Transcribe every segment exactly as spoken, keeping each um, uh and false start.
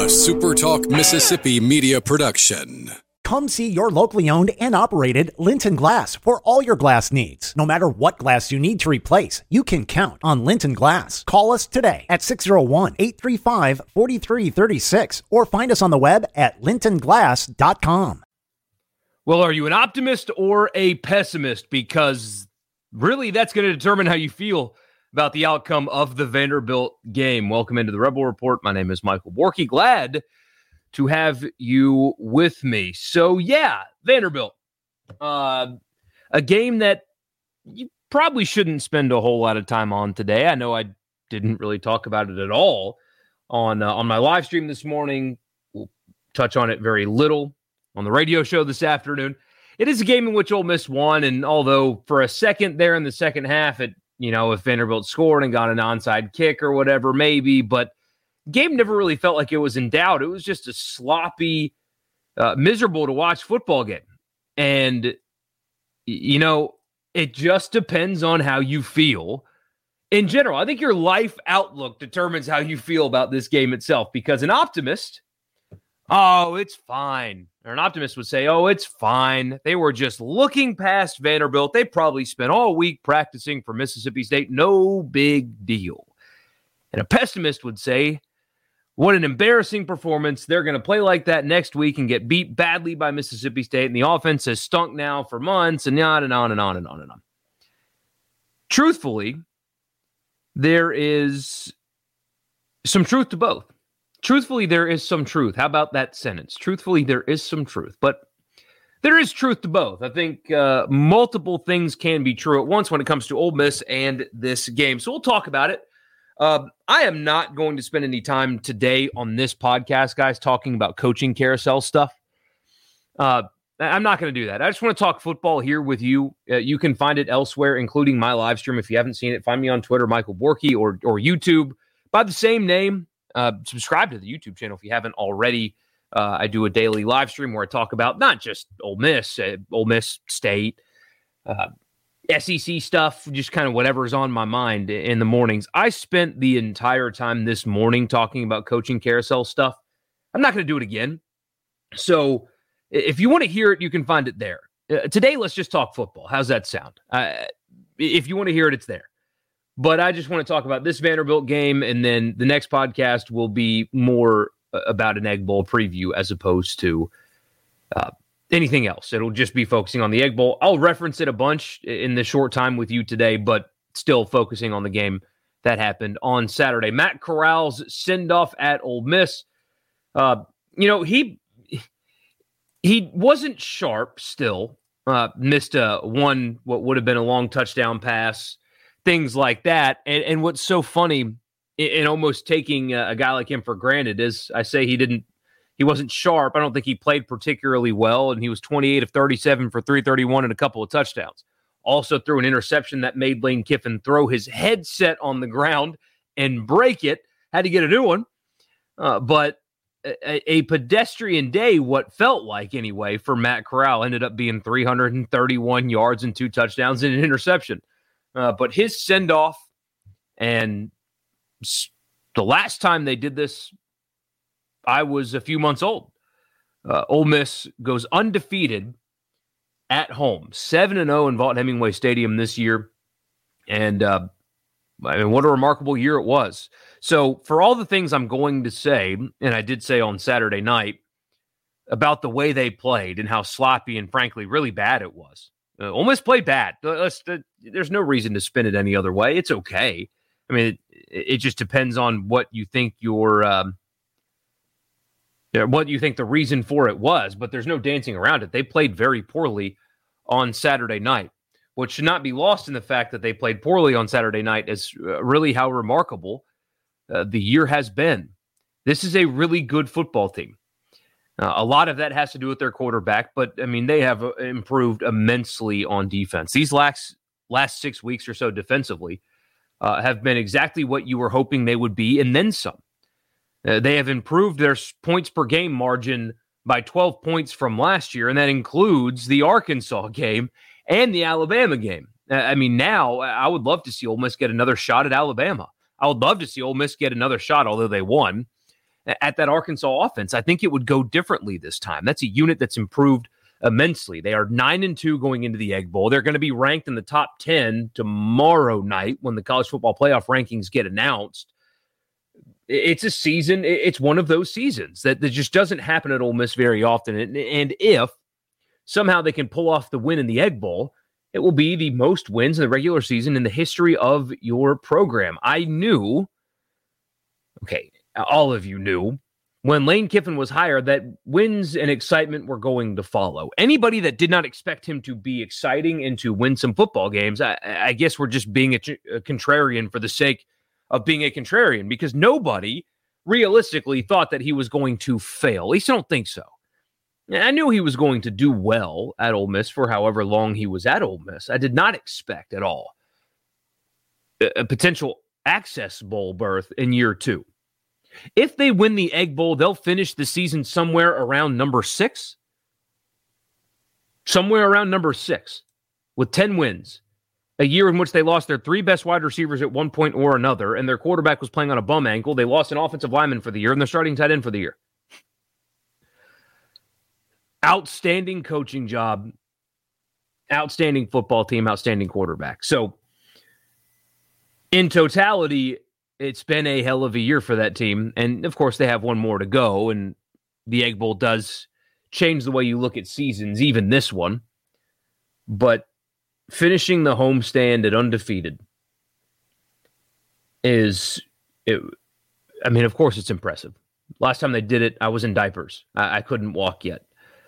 SuperTalk Mississippi media production. Come see your locally owned and operated Linton Glass for all your glass needs. No matter what glass you need to replace, you can count on Linton Glass. Call us today at six oh one, eight three five, four three three six or find us on the web at linton glass dot com. Well, are you an optimist or a pessimist? Because really that's going to determine how you feel about the outcome of the Vanderbilt game. Welcome into the Rebel Report. My name is Michael Borky. Glad to have you with me. So, yeah, Vanderbilt. Uh, a game that you probably shouldn't spend a whole lot of time on today. I know I didn't really talk about it at all on, uh, on my live stream this morning. We'll touch on it very little on the radio show this afternoon. It is a game in which Ole Miss won, and although for a second there in the second half, it, you know, if Vanderbilt scored and got an onside kick or whatever, maybe, but game never really felt like it was in doubt. It was just a sloppy, uh, miserable to watch football game. And, you know, it just depends on how you feel in general. I think your life outlook determines how you feel about this game itself, because an optimist, oh, it's fine. Or an optimist would say, oh, it's fine. They were just looking past Vanderbilt. They probably spent all week practicing for Mississippi State. No big deal. And a pessimist would say, what an embarrassing performance. They're going to play like that next week and get beat badly by Mississippi State. And the offense has stunk now for months and on and on and on and on and on. Truthfully, there is some truth to both. Truthfully, there is some truth. How about that sentence? Truthfully, there is some truth. But there is truth to both. I think uh, multiple things can be true at once when it comes to Ole Miss and this game. So we'll talk about it. Uh, I am not going to spend any time today on this podcast, guys, talking about coaching carousel stuff. Uh, I'm not going to do that. I just want to talk football here with you. Uh, you can find it elsewhere, including my live stream. If you haven't seen it, find me on Twitter, Michael Borky, or or YouTube by the same name. Uh, subscribe to the YouTube channel if you haven't already. Uh, I do a daily live stream where I talk about not just Ole Miss, uh, Ole Miss State, uh, S E C stuff, just kind of whatever's on my mind in the mornings. I spent the entire time this morning talking about coaching carousel stuff. I'm not going to do it again. So if you want to hear it, you can find it there. Uh, today, let's just talk football. How's that sound? Uh, if you want to hear it, it's there. But I just want to talk about this Vanderbilt game, and then the next podcast will be more about an Egg Bowl preview as opposed to uh, anything else. It'll just be focusing on the Egg Bowl. I'll reference it a bunch in the short time with you today, but still focusing on the game that happened on Saturday. Matt Corral's send-off at Ole Miss. Uh, you know, he he wasn't sharp still. Uh, missed a one, what would have been a long touchdown pass, things like that. And, and what's so funny in, in almost taking a, a guy like him for granted is I say he didn't, he wasn't sharp. I don't think he played particularly well, and he was twenty-eight of thirty-seven for three thirty-one and a couple of touchdowns. Also threw an interception that made Lane Kiffin throw his headset on the ground and break it. Had to get a new one. Uh, but a, a pedestrian day, what felt like anyway, for Matt Corral ended up being three hundred thirty-one yards and two touchdowns and an interception. Uh, but his send-off, and the last time they did this, I was a few months old. Uh, Ole Miss goes undefeated at home, seven and oh in Vaught-Hemingway Stadium this year. And uh, I mean, what a remarkable year it was. So for all the things I'm going to say, and I did say on Saturday night, about the way they played and how sloppy and frankly really bad it was. Uh, Ole Miss played bad. Let's, uh, there's no reason to spin it any other way. It's okay. I mean, it, it just depends on what you think your um, what you think the reason for it was, but there's no dancing around it. They played very poorly on Saturday night. What should not be lost in the fact that they played poorly on Saturday night is uh, really how remarkable uh, the year has been. This is a really good football team. Uh, a lot of that has to do with their quarterback, but, I mean, they have uh, improved immensely on defense. These last, last six weeks or so defensively uh, have been exactly what you were hoping they would be, and then some. Uh, they have improved their points per game margin by twelve points from last year, and that includes the Arkansas game and the Alabama game. Uh, I mean, now I would love to see Ole Miss get another shot at Alabama. I would love to see Ole Miss get another shot, although they won. at that Arkansas offense. I think it would go differently this time. That's a unit that's improved immensely. They are nine and two going into the Egg Bowl. They're going to be ranked in the top ten tomorrow night when the college football playoff rankings get announced. It's a season. It's one of those seasons that, that just doesn't happen at Ole Miss very often. And, and if somehow they can pull off the win in the Egg Bowl, it will be the most wins in the regular season in the history of your program. I knew, okay, all of you knew, when Lane Kiffin was hired that wins and excitement were going to follow. Anybody that did not expect him to be exciting and to win some football games, I, I guess we're just being a, a contrarian for the sake of being a contrarian, because nobody realistically thought that he was going to fail. At least I don't think so. I knew he was going to do well at Ole Miss for however long he was at Ole Miss. I did not expect at all a, a potential Access Bowl berth in year two. If they win the Egg Bowl, they'll finish the season somewhere around number six. Somewhere around number six with ten wins. A year in which they lost their three best wide receivers at one point or another, and their quarterback was playing on a bum ankle. They lost an offensive lineman for the year, and they're starting tight end for the year. Outstanding coaching job, outstanding football team, outstanding quarterback. So, in totality, it's been a hell of a year for that team. And, of course, they have one more to go, and the Egg Bowl does change the way you look at seasons, even this one. But finishing the homestand at undefeated is, it, I mean, of course, it's impressive. Last time they did it, I was in diapers. I, I couldn't walk yet.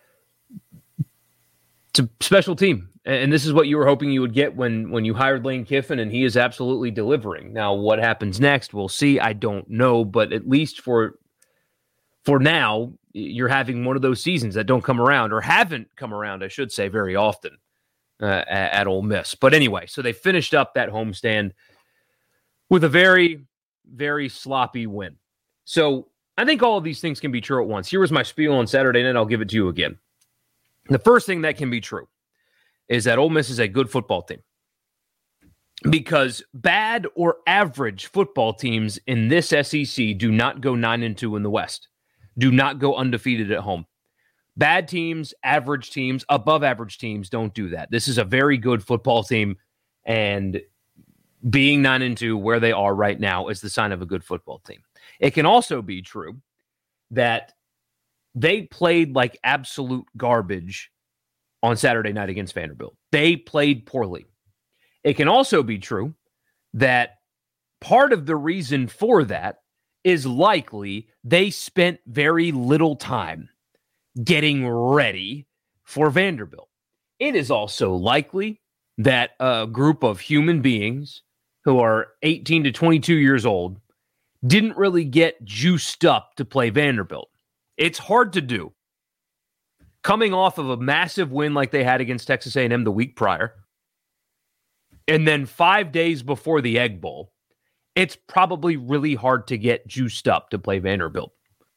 It's a special team, and this is what you were hoping you would get when, when you hired Lane Kiffin, and he is absolutely delivering. Now, what happens next, we'll see. I don't know, but at least for for now, you're having one of those seasons that don't come around, or haven't come around, I should say, very often uh, at, at Ole Miss. But anyway, so they finished up that homestand with a very, very sloppy win. So I think all of these things can be true at once. Here was my spiel on Saturday night. I'll give it to you again. The first thing that can be true is that Ole Miss is a good football team, because bad or average football teams in this S E C do not go nine and two in the West, do not go undefeated at home. Bad teams, average teams, above average teams don't do that. This is a very good football team, and being nine and two where they are right now is the sign of a good football team. It can also be true that they played like absolute garbage on Saturday night against Vanderbilt. They played poorly. It can also be true that part of the reason for that is likely they spent very little time getting ready for Vanderbilt. It is also likely that a group of human beings who are eighteen to twenty-two years old didn't really get juiced up to play Vanderbilt. It's hard to do. Coming off of a massive win like they had against Texas A and M the week prior, and then five days before the Egg Bowl, it's probably really hard to get juiced up to play Vanderbilt.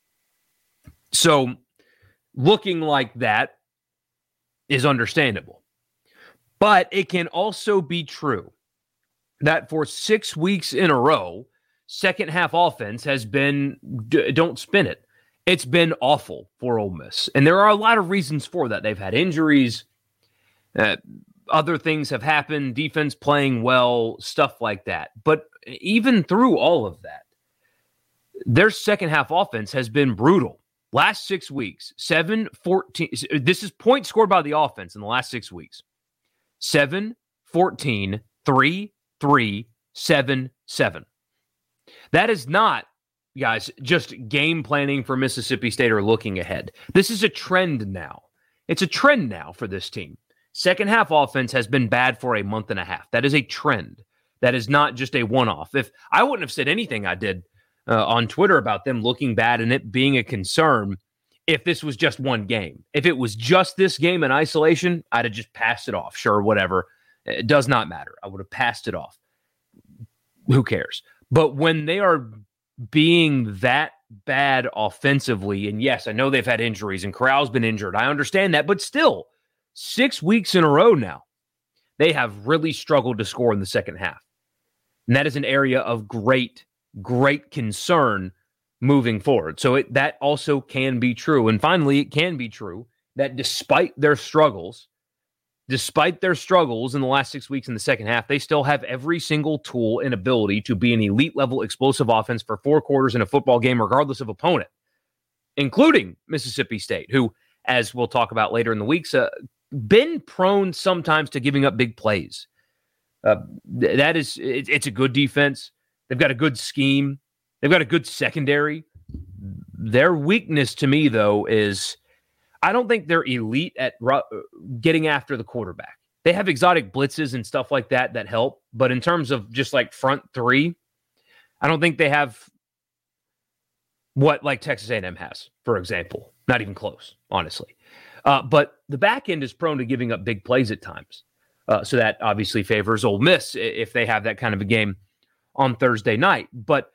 So looking like that is understandable. But it can also be true that for six weeks in a row, second half offense has been, d- don't spin it. It's been awful for Ole Miss. And there are a lot of reasons for that. They've had injuries. Uh, other things have happened. Defense playing well, stuff like that. But even through all of that, their second half offense has been brutal. Last six weeks, seven, fourteen. This is points scored by the offense in the last six weeks. seven, fourteen, three, three, seven, seven. That is not, guys, just game planning for Mississippi State or looking ahead. This is a trend now. It's a trend now for this team. Second half offense has been bad for a month and a half. That is a trend. That is not just a one-off. If I wouldn't have said anything I did uh, on Twitter about them looking bad and it being a concern if this was just one game. If it was just this game in isolation, I'd have just passed it off. Sure, whatever. It does not matter. I would have passed it off. Who cares? But when they are being that bad offensively, and yes, I know they've had injuries and Corral's been injured. I understand that, but still, six weeks in a row now, they have really struggled to score in the second half. And that is an area of great, great concern moving forward. So it, that also can be true. And finally, it can be true that despite their struggles, despite their struggles in the last six weeks in the second half, they still have every single tool and ability to be an elite level explosive offense for four quarters in a football game, regardless of opponent, including Mississippi State, who, as we'll talk about later in the weeks, uh, been prone sometimes to giving up big plays. Uh, th- that is, it, it's a good defense. They've got a good scheme. They've got a good secondary. Their weakness to me, though, is I don't think they're elite at ru- getting after the quarterback. They have exotic blitzes and stuff like that that help. But in terms of just like front three, I don't think they have what like Texas A and M has, for example. Not even close, honestly. Uh, but the back end is prone to giving up big plays at times. Uh, so that obviously favors Ole Miss if they have that kind of a game on Thursday night. But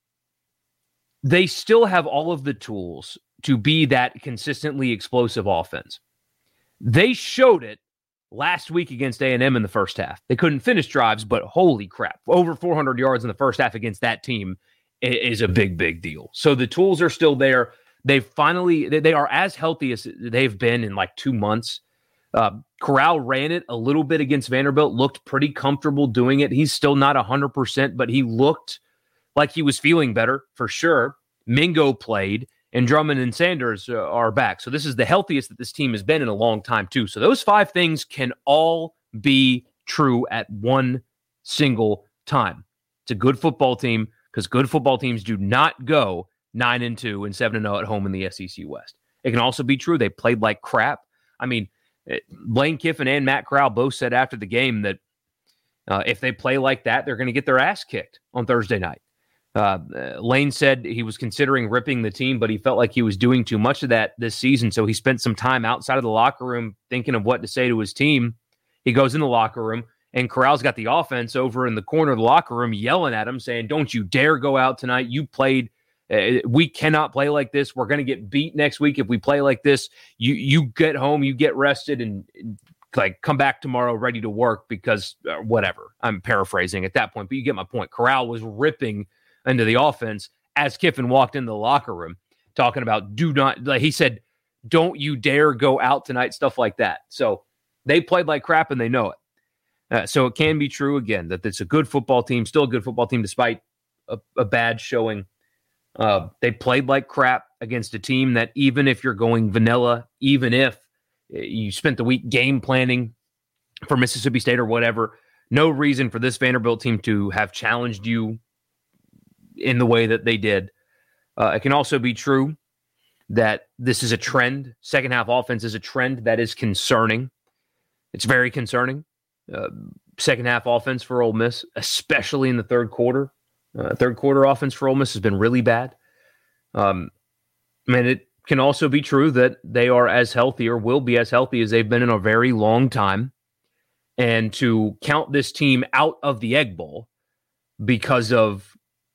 they still have all of the tools to be that consistently explosive offense. They showed it last week against A and M in the first half. They couldn't finish drives, but holy crap, over four hundred yards in the first half against that team is a big, big deal. So the tools are still there. They finally, they are as healthy as they've been in like two months. Uh, Corral ran it a little bit against Vanderbilt, looked pretty comfortable doing it. He's still not one hundred percent, but he looked like he was feeling better for sure. Mingo played, and Drummond and Sanders uh, are back. So this is the healthiest that this team has been in a long time, too. So those five things can all be true at one single time. It's a good football team because good football teams do not go nine and two and seven and zero at home in the S E C West. It can also be true they played like crap. I mean, it, Lane Kiffin and Matt Corral both said after the game that uh, if they play like that, they're going to get their ass kicked on Thursday night. Uh, Lane said he was considering ripping the team, but he felt like he was doing too much of that this season. So he spent some time outside of the locker room thinking of what to say to his team. He goes in the locker room, and Corral's got the offense over in the corner of the locker room yelling at him, saying, "Don't you dare go out tonight. You played. Uh, we cannot play like this. We're going to get beat next week if we play like this. You you get home, you get rested, and like come back tomorrow ready to work because uh, whatever." I'm paraphrasing at that point, but you get my point. Corral was ripping into the offense as Kiffin walked into the locker room talking about do not, like he said, "Don't you dare go out tonight," stuff like that. So they played like crap and they know it. Uh, so it can be true again that it's a good football team, still a good football team despite a, a bad showing. Uh, they played like crap against a team that even if you're going vanilla, even if you spent the week game planning for Mississippi State or whatever, no reason for this Vanderbilt team to have challenged you in the way that they did. Uh, it can also be true that this is a trend. Second half offense is a trend that is concerning. It's very concerning. Uh, second half offense for Ole Miss, especially in the third quarter. Uh, third quarter offense for Ole Miss has been really bad. Um, and it can also be true that they are as healthy or will be as healthy as they've been in a very long time. And to count this team out of the Egg Bowl because of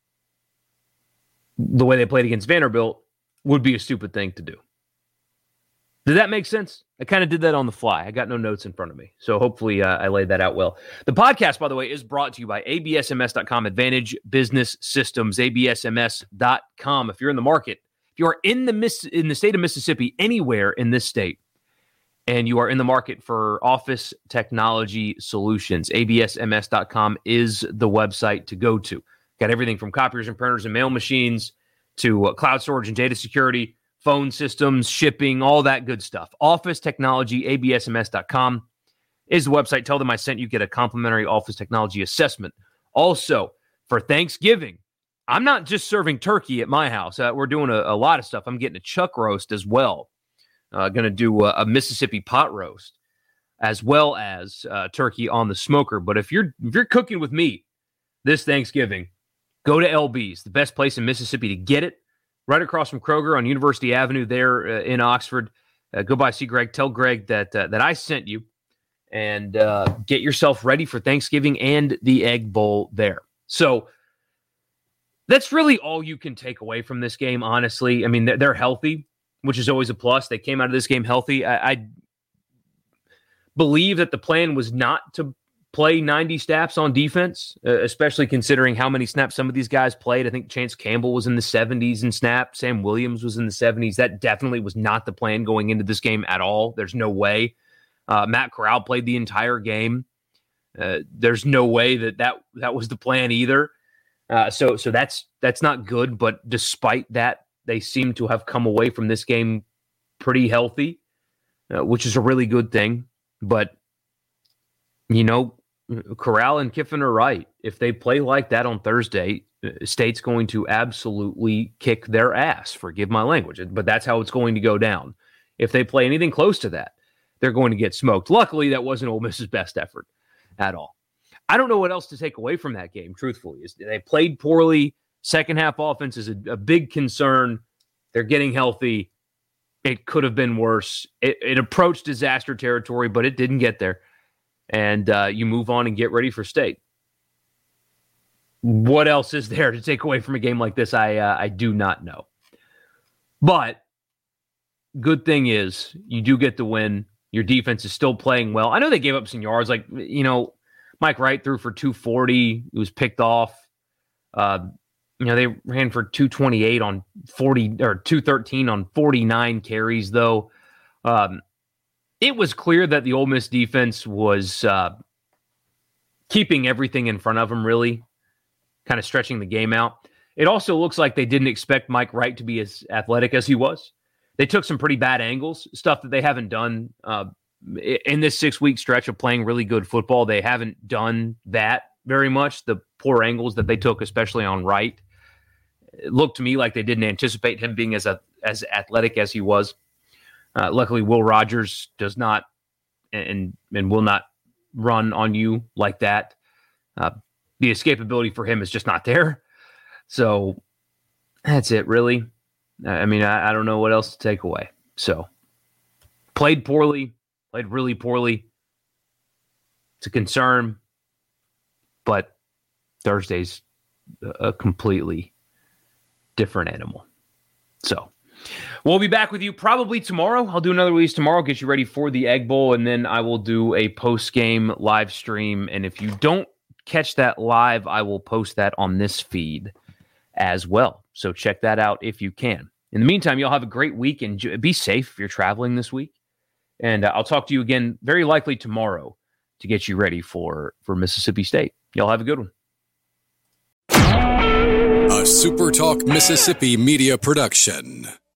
the way they played against Vanderbilt would be a stupid thing to do. Did that make sense? I kind of did that on the fly. I got no notes in front of me. So hopefully uh, I laid that out well. The podcast, by the way, is brought to you by A B S M S dot com, Advantage Business Systems, A B S M S dot com. If you're in the market, if you are in the Miss, in the state of Mississippi, anywhere in this state, and you are in the market for office technology solutions, A B S M S dot com is the website to go to. Got everything from copiers and printers and mail machines to uh, cloud storage and data security, phone systems, shipping, all that good stuff. Office Technology, A B S M S dot com is the website. Tell them I sent you. Get a complimentary office technology assessment. Also, for Thanksgiving, I'm not just serving turkey at my house. Uh, we're doing a, a lot of stuff. I'm getting a chuck roast as well. Uh, going to do a, a Mississippi pot roast as well as uh, turkey on the smoker. But if you're if you're cooking with me this Thanksgiving, go to L B's, the best place in Mississippi to get it. Right across from Kroger on University Avenue there uh, in Oxford. Uh, go by, see Greg. Tell Greg that uh, that I sent you. And uh, get yourself ready for Thanksgiving and the Egg Bowl there. So that's really all you can take away from this game, honestly. I mean, they're, they're healthy, which is always a plus. They came out of this game healthy. I, I believe that the plan was not to play ninety snaps on defense, uh, especially considering how many snaps some of these guys played. I think Chance Campbell was in the seventies in snaps. Sam Williams was in the seventies. That definitely was not the plan going into this game at all. There's no way. Uh, Matt Corral played the entire game. Uh, there's no way that, that that was the plan either. Uh, so so that's that's not good. But despite that, they seem to have come away from this game pretty healthy, uh, which is a really good thing. But, you know, Corral and Kiffin are right. If they play like that on Thursday, State's going to absolutely kick their ass, forgive my language, but that's how it's going to go down. If they play anything close to that, they're going to get smoked. Luckily, that wasn't Ole Miss's best effort at all. I don't know what else to take away from that game, truthfully. Is they played poorly. Second half offense is a, a big concern. They're getting healthy. It could have been worse. It, it approached disaster territory, but it didn't get there. And uh, you move on and get ready for State. What else is there to take away from a game like this? I uh, I do not know. But good thing is you do get the win. Your defense is still playing well. I know they gave up some yards. Like, you know, Mike Wright threw for two forty. It was picked off. Uh, you know, they ran for two twenty-eight on forty or two thirteen on forty-nine carries, though. Um, it was clear that the Ole Miss defense was uh, keeping everything in front of them, really, kind of stretching the game out. It also looks like they didn't expect Mike Wright to be as athletic as he was. They took some pretty bad angles, stuff that they haven't done uh, in this six-week stretch of playing really good football. They haven't done that very much, the poor angles that they took, especially on Wright. It looked to me like they didn't anticipate him being as a, as athletic as he was. Uh, luckily, Will Rogers does not and and will not run on you like that. Uh, the escapability for him is just not there. So that's it, really. I mean, I, I don't know what else to take away. So played poorly, played really poorly. It's a concern, but Thursday's a completely different animal. So we'll be back with you probably tomorrow. I'll do another release tomorrow, get you ready for the Egg Bowl, and then I will do a post-game live stream. And if you don't catch that live, I will post that on this feed as well. So check that out if you can. In the meantime, y'all have a great week and be safe if you're traveling this week. And uh, I'll talk to you again very likely tomorrow to get you ready for, for Mississippi State. Y'all have a good one. A SuperTalk Mississippi media production.